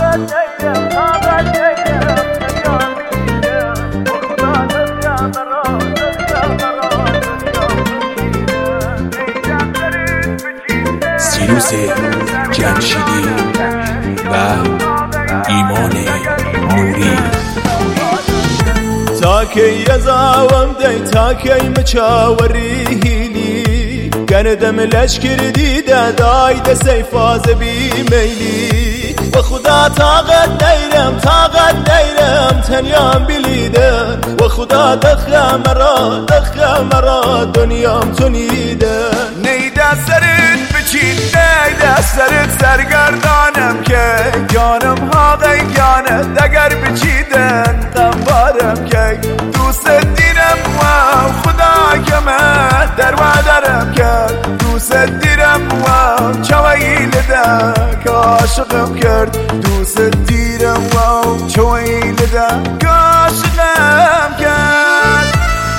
سیروس جمشیدی و ایمان نوری. تاكي يزاوم دي تاكي مچاوري هيلي قندم الاشكر ديدا دايد سيفاز بي ميلي وخدا طاقت ديرم تنيام بليدا وخدا دخا مرا دنيام تنيدا نيدا سرد بچين نيدا سرد سرگردانم که جانم ها غیگانه دگر بچیدن قنبارم که دوست دیرم و خدا که من در وادرم کرد دوست دیرم و چویل ده که عاشقم کرد دوست دیرم و چویل ده که عاشقم کرد.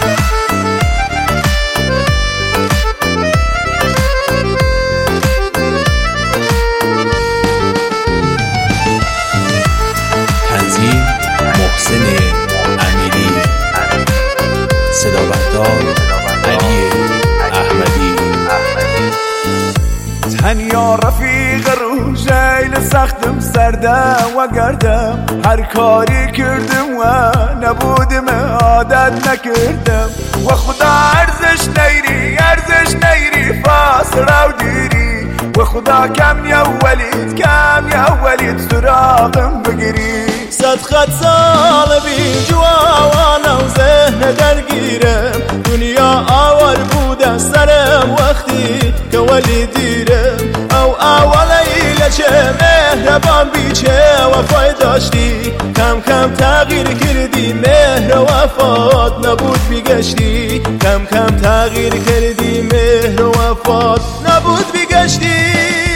تنظیم محسن امیری، صدا بردار علی احمدی. تنیا رفیق رو جیل سختم سردم و گردم هر کاری کردم و نبودم عادت نکردم و خدا ارزش نیری فاس رو دیری و خدا کم یا ولید سراغم بگیری صد خط سال بی جوانا و ذهن درگیرم دنیا آور بودن سرم وقتی که ولی دیرم او اولی لچه مهربان بیچه وفای داشتی کم تغییر کردی مهر و وفات نبود بیگشتی کم تغییر کردی مهر و وفات نبود بیگشتی.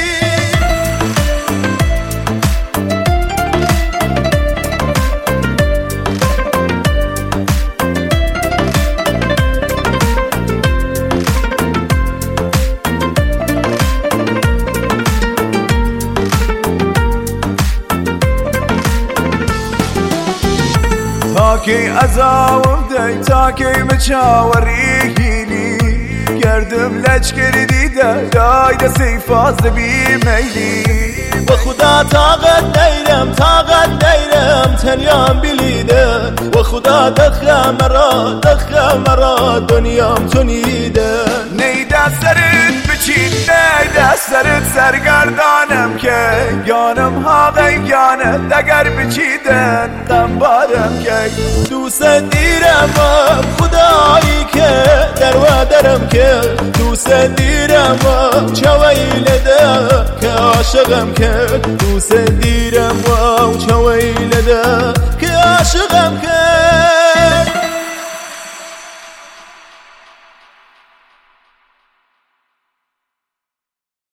تاكي ازاوم دي تاكي مچاوري هيلي گردم لشکر دیده داید سیفاز بی میلی و خدا طاقت دیرم تنیام بلیده و خدا دخه مرا دنیام تنیده نیده سرت بچین نیده سرت سرگردانم که گانم ها غیگانه دگر بچیدن قنبارم که دوست دیرم خدایی که در وادرم که دوست دیرم چویل ده که عاشقم که دوست دیرم چویل ده که عاشقم